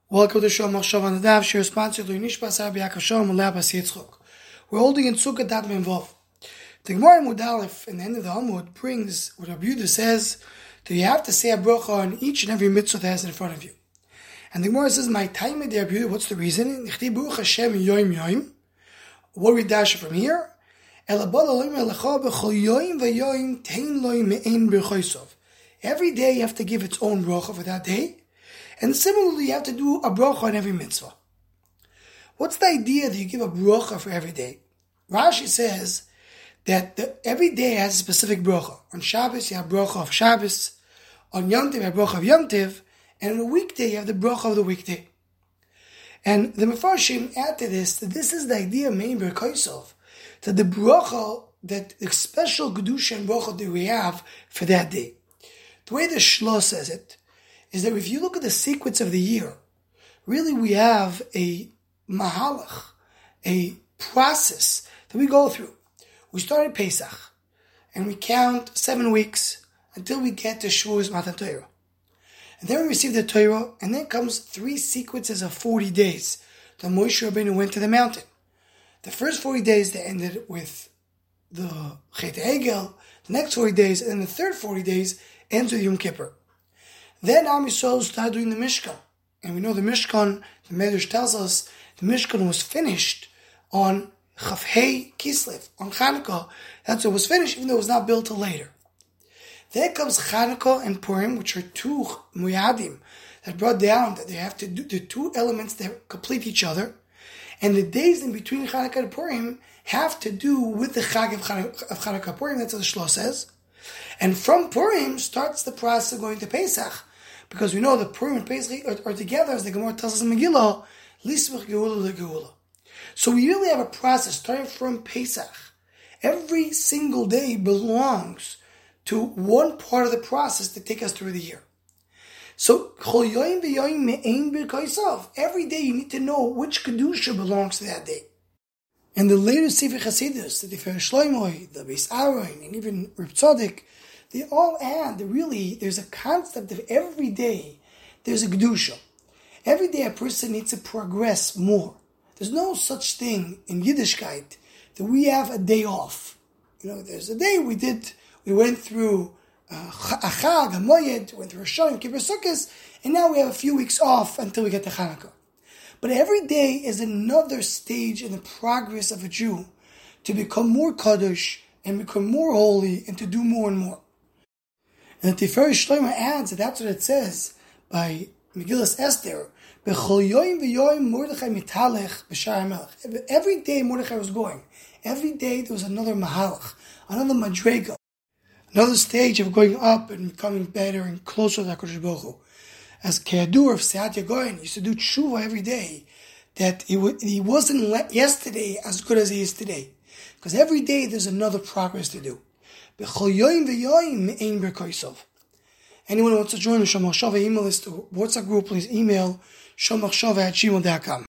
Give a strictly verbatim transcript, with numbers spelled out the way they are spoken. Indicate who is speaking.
Speaker 1: Welcome to Shom Machshav on the Daf. Shir sponsored by Nishbas Rabbi Yaakov Shalom and Labas Yitzchok. We're holding in Sukkah Daf Memvav. The Gemara Amud Aleph in the end of the Amud brings what Rabbi Yehuda says that you have to say a bracha on each and every mitzvah that has in front of you. And the Gemara says, "My time of Rabbi Yehuda." What's the reason? Nichti Baruch Hashem Yoim Yoim. What we dash from here? Every day you have to give its own bracha for that day. And similarly, you have to do a bracha on every mitzvah. What's the idea that you give a bracha for every day? Rashi says that the, every day has a specific bracha. On Shabbos, you have bracha of Shabbos. On Yom Tov, you have bracha of Yom Tov. And on a weekday, you have the bracha of the weekday. And the Mefarshim add to this that this is the idea of Mein Berkaisov, that the bracha, that the special Kedusha and bracha that we have for that day. The way the Shlo says it, is that if you look at the sequence of the year, really we have a mahalach, a process that we go through. We start at Pesach, and we count seven weeks until we get to Shavuos Matan Torah. And then we receive the Torah, and then comes three sequences of forty days that Moshe Rabbeinu went to the mountain. The first forty days, they ended with the Chet Egel, the next forty days, and then the third forty days ends with Yom Kippur. Then Am Yisrael started doing the Mishkan. And we know the Mishkan, the Medrash tells us, the Mishkan was finished on Chafhei Kislev, on Chanukah. That's what was finished, even though it was not built till later. Then comes Chanukah and Purim, which are two muyadim that brought down that they have to do the two elements that complete each other. And the days in between Chanukah and Purim have to do with the Chag of Chanukah Purim. That's what the Shlo says. And from Purim starts the process of going to Pesach. Because we know that Purim and Pesach are, are together, as the Gemara tells us in Megillah, Lismach Geula Geula. So we really have a process starting from Pesach. Every single day belongs to one part of the process that takes us through the year. So every day you need to know which Kedusha belongs to that day. And the later Sefer Chasidus, the Tiferes Shlomo, the Beis Aaron, and even Reb Tzadok, they all add that really there's a concept of every day there's a Kedusha. Every day a person needs to progress more. There's no such thing in Yiddishkeit that we have a day off. You know, there's a day we did, we went through uh, a Chag, a Moyed, went through a Shon, Kippur Sukkos, and now we have a few weeks off until we get to Chanukah. But every day is another stage in the progress of a Jew to become more Kaddish and become more holy and to do more and more. And the Tiferes Shlomo adds that that's what it says by Megillas Esther. Every day Mordechai was going. Every day there was another mahalach, another madrega, another stage of going up and becoming better and closer to HaKadosh Baruch Hu. As Keadur of Seat Yagoin used to do tshuva every day, that he, w- he wasn't le- yesterday as good as he is today. Because every day there's another progress to do. Anyone who wants to join the Shom Machshav email list or WhatsApp group, please email shom machshav at gmail dot com.